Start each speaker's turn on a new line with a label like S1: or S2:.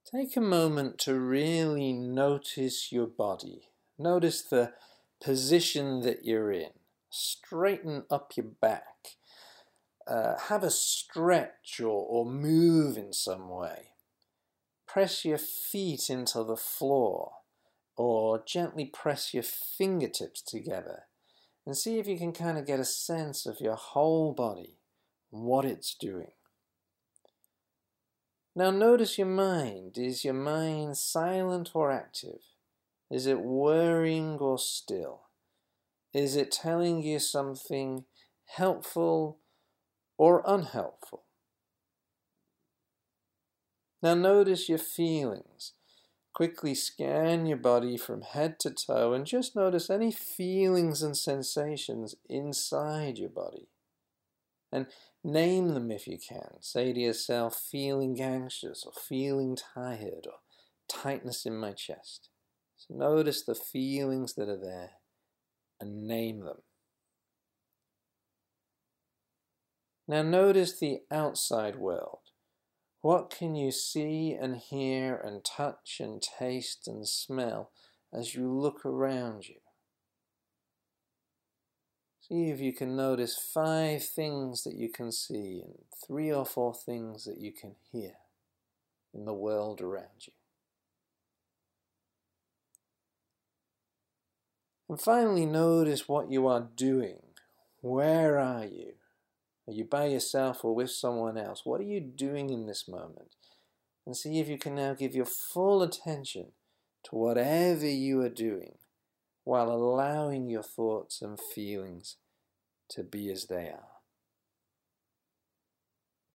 S1: Take a moment to really notice your body. Notice the position that you're in. Straighten up your back. Have a stretch or move in some way. Press your feet into the floor or gently press your fingertips together and see if you can kind of get a sense of your whole body and what it's doing. Now notice your mind. Is your mind silent or active? Is it worrying or still? Is it telling you something helpful or unhelpful? Now notice your feelings. Quickly scan your body from head to toe and just notice any feelings and sensations inside your body. And name them if you can. Say to yourself, feeling anxious or feeling tired or tightness in my chest. So notice the feelings that are there and name them. Now notice the outside world. What can you see and hear and touch and taste and smell as you look around you? See if you can notice 5 things that you can see and 3 or 4 things that you can hear in the world around you. And finally, notice what you are doing. Where are you? Are you by yourself or with someone else? What are you doing in this moment? And see if you can now give your full attention to whatever you are doing while allowing your thoughts and feelings to be as they are.